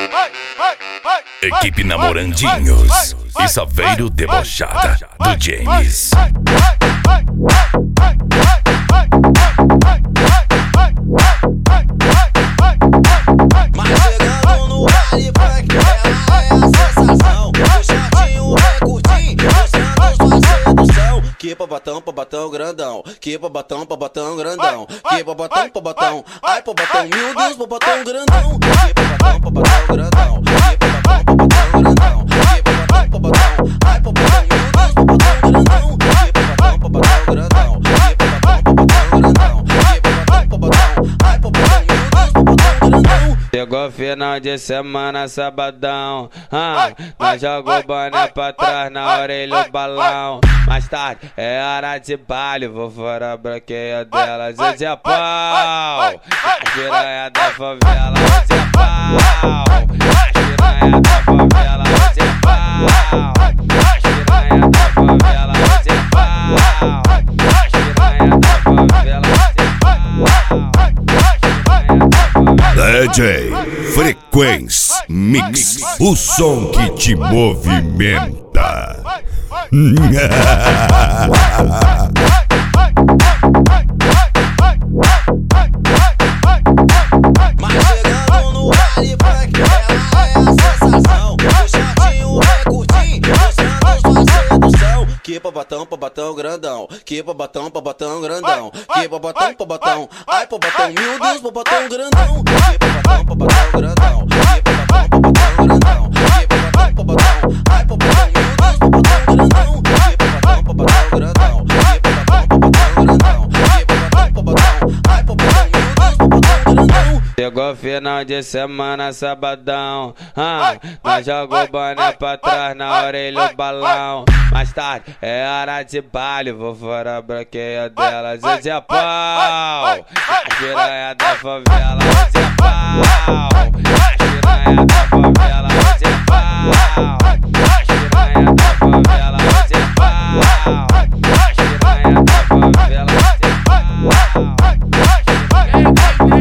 Equipe Namorandinhos e Saveiro Debochada do James. Mas chegando no baile funk, ela é a sensação. O chatinho vem curtir, mostrando sua sedução. Que pra batão grandão, que pra batão grandão, que pra batão, ai pra batão, meu Deus, pra batão grandão. Que pra batão grandão, que pra batão grandão, que pra batão, ai pra batão, meu Deus, pra batão grandão. Que pra batão grandão, que pra batão grandão, que pra batão, ai pra batão, meu Deus, pra batão grandão. Chegou final de semana, sabadão, nós joga o boné pra trás, na orelha o balão. Mais tarde é hora de baile, vou fora a branqueia dela, hoje é pau. A piranha da favela, hoje é pau. A piranha da favela, hoje é pau. A piranha da favela, hoje é pau. A piranha da favela, hoje é pau. DJ Frequência Mix, o som que te movimenta. Mas chegando no baile funk, ela é a sensação. O chatinho vem curtir, mostrando sua sedução. Que pra batão grandão, que pra batão grandão, que pra batão, ai pra batão, meu Deus, pra batão grandão. Que pra batão grandão, que pra batão grandão, que pra batão, ai pra batão, meu Deus, pra batão grandão. Que pra batão grandão, que pra batão grandão, que pra batão, ai pra batão, meu Deus, pra batão grandão. Chegou final de semana, sabadão, nós joga o boné pra trás, na orelha o balão. Mais tarde é hora de baile, vou fora a branqueia dela, hoje é pau. A piranha da favela, hoje é pau. A piranha da favela, hoje é pau.